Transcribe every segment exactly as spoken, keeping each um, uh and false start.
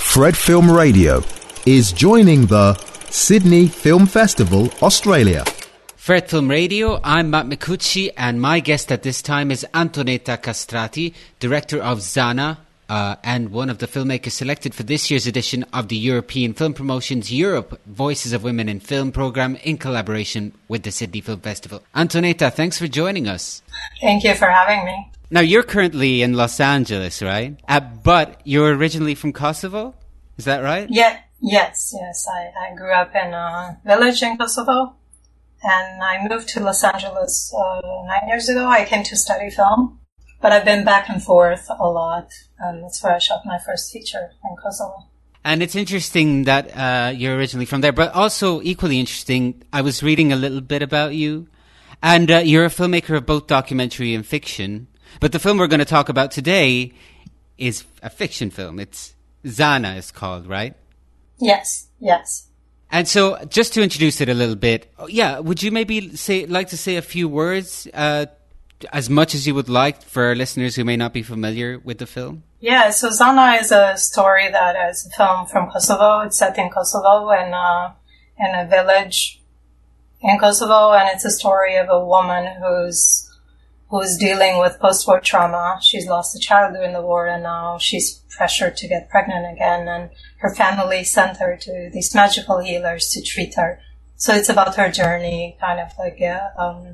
Fred Film Radio is joining the Sydney Film Festival, Australia. Fred Film Radio, I'm Matt Micucci, and my guest at this time is Antonetta Castrati, director of Zana, uh, and one of the filmmakers selected for this year's edition of the European Film Promotions Europe Voices of Women in Film programme in collaboration with the Sydney Film Festival. Antonetta, thanks for joining us. Thank you for having me. Now, you're currently in Los Angeles, right? Uh, but you're originally from Kosovo? Is that right? Yeah. Yes, yes. I, I grew up in a village in Kosovo, and I moved to Los Angeles uh, nine years ago. I came to study film, but I've been back and forth a lot, and that's where I shot my first feature in Kosovo. And it's interesting that uh, you're originally from there, but also equally interesting, I was reading a little bit about you, and uh, you're a filmmaker of both documentary and fiction, but the film we're going to talk about today is a fiction film. It's Zana, it's called, right? Yes, yes. And so, just to introduce it a little bit, yeah, would you maybe say like to say a few words, uh, as much as you would like, for our listeners who may not be familiar with the film? Yeah, so Zana is a story that is a film from Kosovo. It's set in Kosovo and uh, in a village in Kosovo, and it's a story of a woman who's who's dealing with post-war trauma. She's lost a child during the war, and now she's pressured to get pregnant again, and her family sent her to these magical healers to treat her. So it's about her journey, kind of like yeah, um,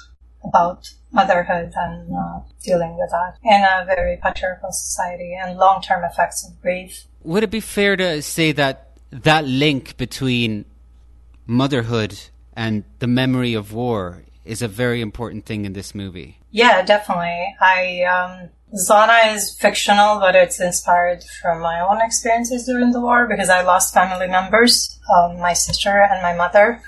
about motherhood and uh, dealing with that in a very patriarchal society and long-term effects of grief. Would it be fair to say that that link between motherhood and the memory of war is a very important thing in this movie? Yeah, definitely. I um, Zana is fictional, but it's inspired from my own experiences during the war because I lost family members, um, my sister and my mother.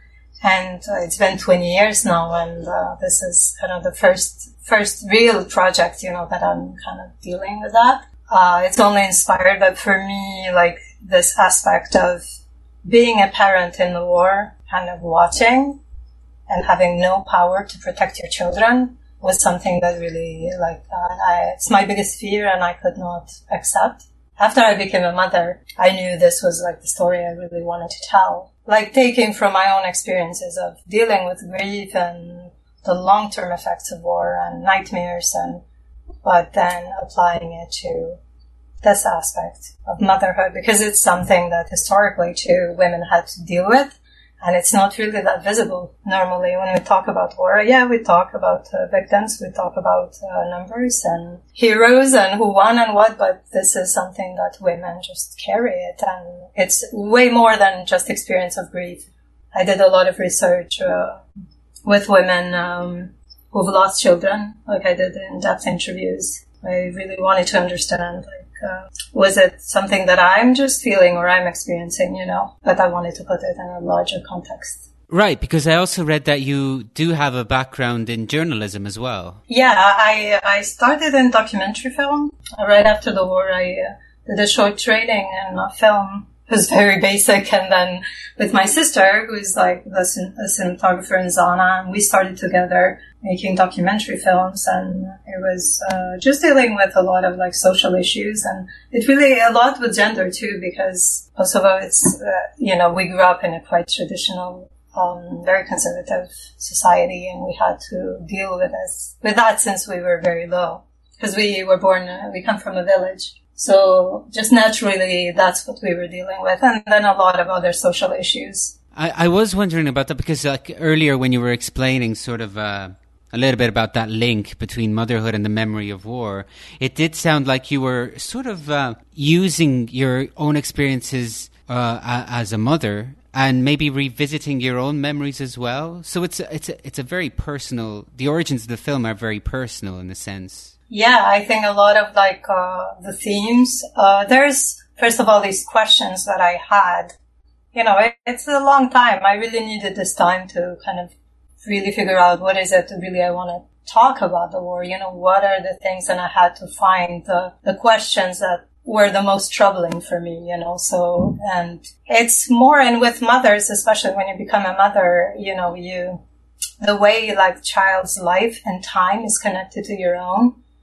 And uh, it's been twenty years now, and uh, this is kind of the first first real project, you know, that I'm kind of dealing with that. Uh, it's only inspired, but for me, like this aspect of being a parent in the war, kind of watching and having no power to protect your children was something that really, like, uh, I, it's my biggest fear, and I could not accept. After I became a mother, I knew this was like the story I really wanted to tell. Like taking from my own experiences of dealing with grief and the long-term effects of war and nightmares, and but then applying it to this aspect of motherhood, because it's something that historically too women had to deal with. And it's not really that visible normally when we talk about war. Yeah, we talk about uh, victims, we talk about uh, numbers and heroes and who won and what, but this is something that women just carry it. And it's way more than just experience of grief. I did a lot of research uh, with women um, who've lost children, like I did in-depth interviews. I really wanted to understand, like, Uh, was it something that I'm just feeling or I'm experiencing, you know, but I wanted to put it in a larger context. Right, because I also read that you do have a background in journalism as well. Yeah, I I started in documentary film. Right after the war, I uh, did a short training in uh, film. It was very basic, and then with my sister, who's like the a cinematographer in Zana, and we started together making documentary films, and it was uh, just dealing with a lot of like social issues, and it really a lot with gender too, because Kosovo, it's uh, you know, we grew up in a quite traditional, um, very conservative society, and we had to deal with this with that since we were very low, because we were born, uh, we come from a village. So just naturally, that's what we were dealing with. And then a lot of other social issues. I, I was wondering about that because like earlier when you were explaining sort of uh, a little bit about that link between motherhood and the memory of war, it did sound like you were sort of uh, using your own experiences uh, as a mother and maybe revisiting your own memories as well. So it's a, it's a, it's a very personal, the origins of the film are very personal in a sense. Yeah, I think a lot of like uh, the themes, uh, there's first of all these questions that I had, you know, it, it's a long time. I really needed this time to kind of really figure out what is it really I want to talk about the war, you know, what are the things, and I had to find the, the questions that were the most troubling for me, you know, so, and it's more, and with mothers, especially when you become a mother, you know, you, the way like child's life and time is connected to your own.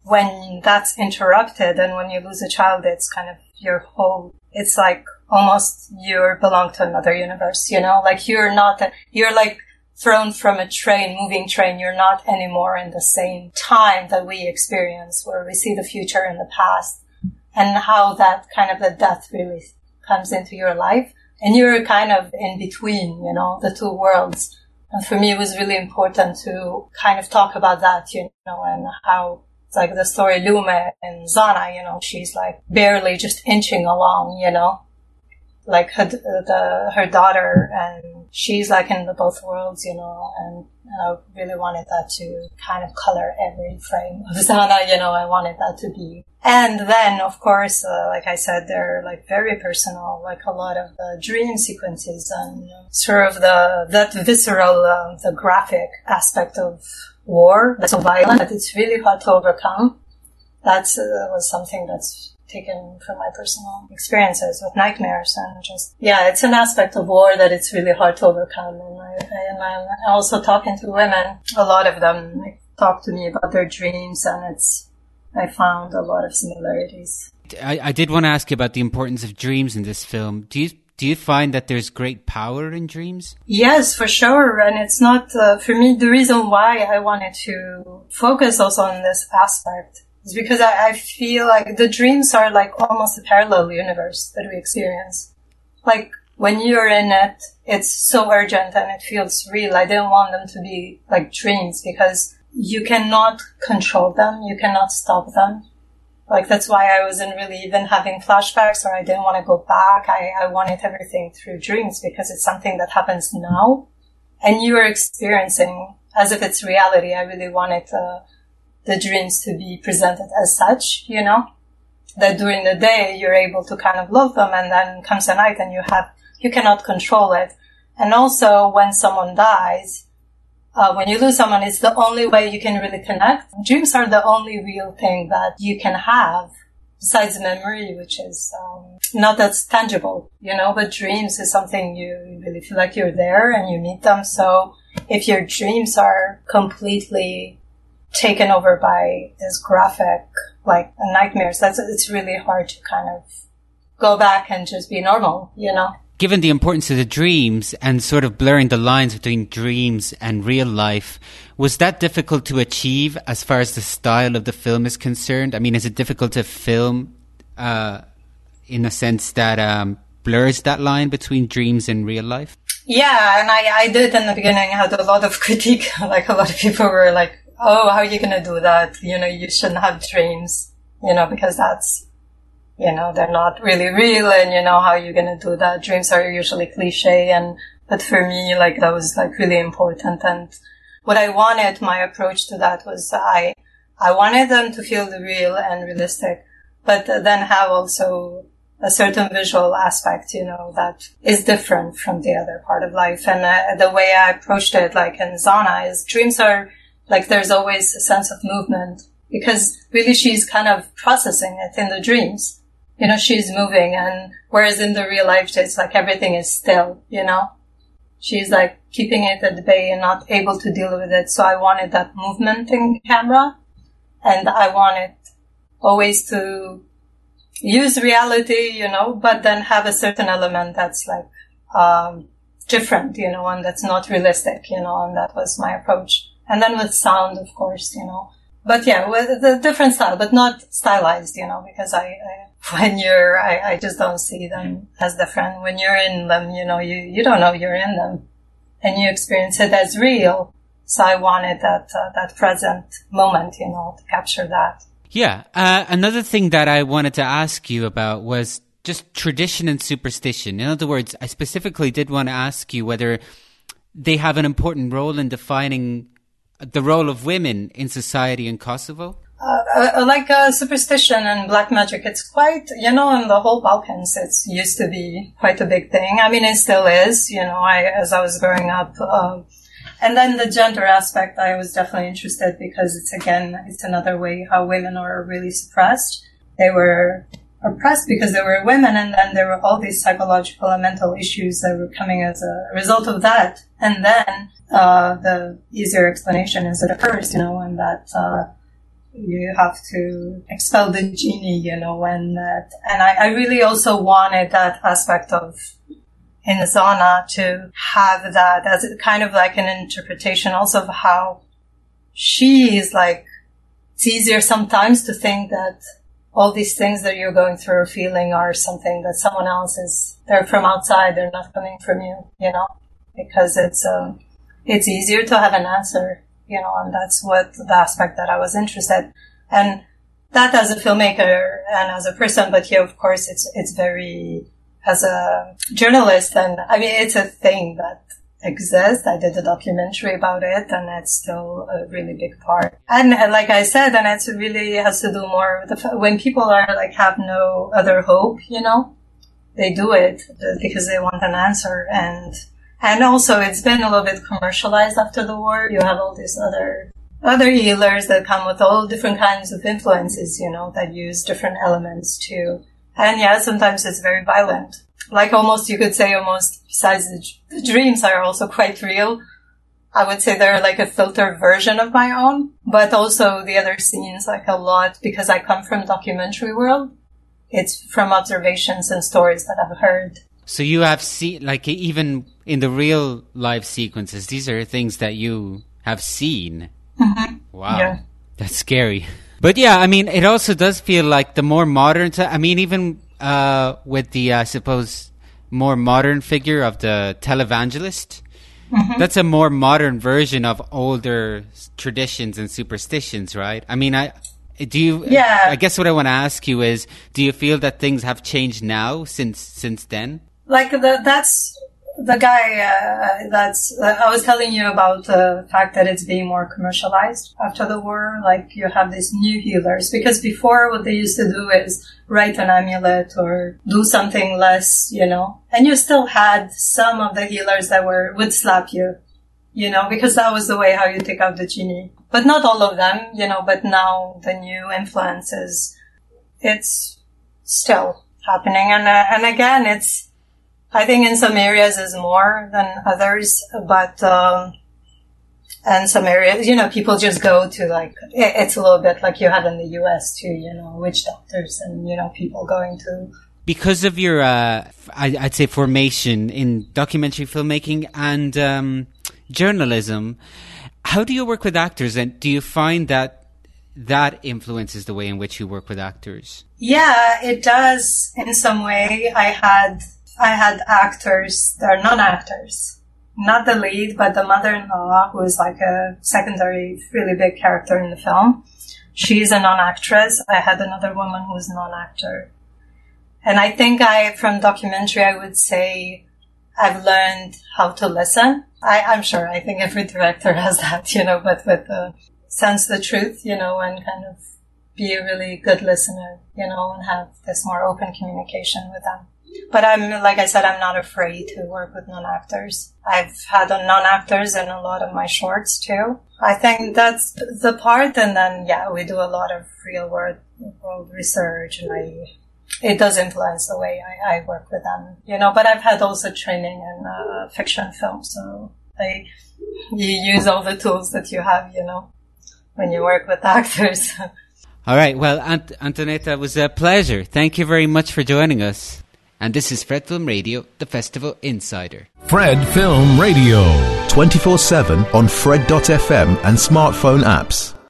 when that's interrupted and when you lose a child, it's kind of your whole, it's like almost you belong to another universe, you know, like you're not, you're like thrown from a train, moving train. You're not anymore in the same time that we experience where we see the future and the past and how that kind of the death really comes into your life. And you're kind of in between, you know, the two worlds. And for me, it was really important to kind of talk about that, you know, and how it's like the story Lume and Zana, you know, she's like barely just inching along, you know, like her, the, her daughter, and she's like in the both worlds, you know, and, and I really wanted that to kind of color every frame of Zana, you know, I wanted that to be. And then, of course, uh, like I said, they're like very personal, like a lot of the dream sequences and uh, sort of the, that visceral, uh, the graphic aspect of war that's so violent that it's really hard to overcome. That's, uh, was something that's taken from my personal experiences with nightmares and just, yeah, it's an aspect of war that it's really hard to overcome. And I, and I'm also talking to women, a lot of them like, talk to me about their dreams, and it's, I found a lot of similarities. I, I did want to ask you about the importance of dreams in this film. Do you do you find that there's great power in dreams? Yes, for sure. And it's not, uh, for me, the reason why I wanted to focus also on this aspect is because I, I feel like the dreams are like almost a parallel universe that we experience. Like when you're in it, it's so urgent and it feels real. I didn't want them to be like dreams because you cannot control them. You cannot stop them. Like, that's why I wasn't really even having flashbacks, or I didn't want to go back. I, I wanted everything through dreams because it's something that happens now and you are experiencing as if it's reality. I really wanted uh, the dreams to be presented as such, you know, that during the day you're able to kind of love them, and then comes the night and you have, you cannot control it. And also when someone dies, Uh, when you lose someone, it's the only way you can really connect. Dreams are the only real thing that you can have besides memory, which is um, not that tangible, you know, but dreams is something you really feel like you're there and you meet them. So if your dreams are completely taken over by this graphic, like nightmares, that's, it's really hard to kind of go back and just be normal, you know. Given the importance of the dreams and sort of blurring the lines between dreams and real life, was that difficult to achieve as far as the style of the film is concerned? I mean, is it difficult to film uh, in a sense that um, blurs that line between dreams and real life? Yeah, and I, I did in the beginning, I had a lot of critique. Like a lot of people were like, oh, how are you going to do that? You know, you shouldn't have dreams, you know, because that's, you know, they're not really real, and you know, how you're gonna do that. Dreams are usually cliche, and, but for me, like, that was like really important. And what I wanted, my approach to that was I, I wanted them to feel real and realistic, but then have also a certain visual aspect, you know, that is different from the other part of life. And uh, the way I approached it, like in Zana, is dreams are like, there's always a sense of movement, because really she's kind of processing it in the dreams. You know, she's moving, and whereas in the real life, it's like everything is still, you know. She's like keeping it at bay and not able to deal with it. So I wanted that movement in camera, and I wanted always to use reality, you know, but then have a certain element that's like, um, different, you know, and that's not realistic, you know, and that was my approach. And then with sound, of course, you know. But yeah, with the different style, but not stylized, you know, because I, I when you're, I, I just don't see them as different. When you're in them, you know, you, you don't know you're in them, and you experience it as real. So I wanted that, uh, that present moment, you know, to capture that. Yeah. Uh, another thing that I wanted to ask you about was just tradition and superstition. In other words, I specifically did want to ask you whether they have an important role in defining the role of women in society in Kosovo? Uh, uh, like uh, superstition and black magic, it's quite, you know, in the whole Balkans, it's used to be quite a big thing. I mean, it still is, you know, I, as I was growing up. Um, and then the gender aspect, I was definitely interested because it's, again, it's another way how women are really suppressed. They were oppressed because they were women, and then there were all these psychological and mental issues that were coming as a result of that. And then Uh, the easier explanation is it occurs, you know, and that, uh, you have to expel the genie, you know, and that, and I, I really also wanted that aspect of in Zana to have that as kind of like an interpretation also of how she is like, it's easier sometimes to think that all these things that you're going through or feeling are something that someone else is, they're from outside, they're not coming from you, you know, because it's, um, it's easier to have an answer, you know, and that's what the aspect that I was interested. And that as a filmmaker and as a person, but here, of course, it's, it's very, as a journalist, and I mean, it's a thing that exists. I did a documentary about it, and it's still a really big part. And, and like I said, and it really has to do more with the, when people are like, have no other hope, you know, they do it because they want an answer. And, and also it's been a little bit commercialized after the war. You have all these other, other healers that come with all different kinds of influences, you know, that use different elements too. And yeah, sometimes it's very violent. Like almost, you could say almost, besides the, the dreams are also quite real. I would say they're like a filtered version of my own, but also the other scenes, like a lot, because I come from documentary world. It's from observations and stories that I've heard. So you have seen, like even in the real life sequences, these are things that you have seen. Mm-hmm. Wow. Yeah. That's scary. But yeah, I mean, it also does feel like the more modern, t- I mean, even uh, with the, I uh, suppose, more modern figure of the televangelist, mm-hmm. that's a more modern version of older traditions and superstitions, right? I mean, I do you, yeah. I guess what I want to ask you is, do you feel that things have changed now since, since then? Like the, that's the guy, uh, that's, uh, I was telling you about the fact that it's being more commercialized after the war. Like you have these new healers, because before what they used to do is write an amulet or do something less, you know, and you still had some of the healers that were, would slap you, you know, because that was the way how you take out the genie, but not all of them, you know, but now the new influences, it's still happening. And, uh, and again, it's, I think in some areas is more than others, but, um, and some areas, you know, people just go to like, it's a little bit like you have in the U S too, you know, witch doctors and, you know, people going to. Because of your, uh, I'd say formation in documentary filmmaking and, um, journalism, how do you work with actors, and do you find that that influences the way in which you work with actors? Yeah, it does in some way. I had, I had actors that are non-actors, not the lead, but the mother-in-law, who is like a secondary, really big character in the film. She's a non-actress. I had another woman who was non-actor. And I think I, from documentary, I would say I've learned how to listen. I, I'm sure, I think every director has that, you know, but with the sense the truth, you know, and kind of be a really good listener, you know, and have this more open communication with them. But I'm, like I said, I'm not afraid to work with non-actors. I've had non-actors in a lot of my shorts too. I think that's the part. And then, yeah, we do a lot of real world, world research, and I, it does influence the way I, I work with them, you know, but I've had also training in uh, fiction film. So I, you use all the tools that you have, you know, when you work with actors. All right. Well, Ant- Antonetta, it was a pleasure. Thank you very much for joining us. And this is Fred Film Radio, the Festival Insider. Fred Film Radio. twenty-four seven on Fred dot f m and smartphone apps.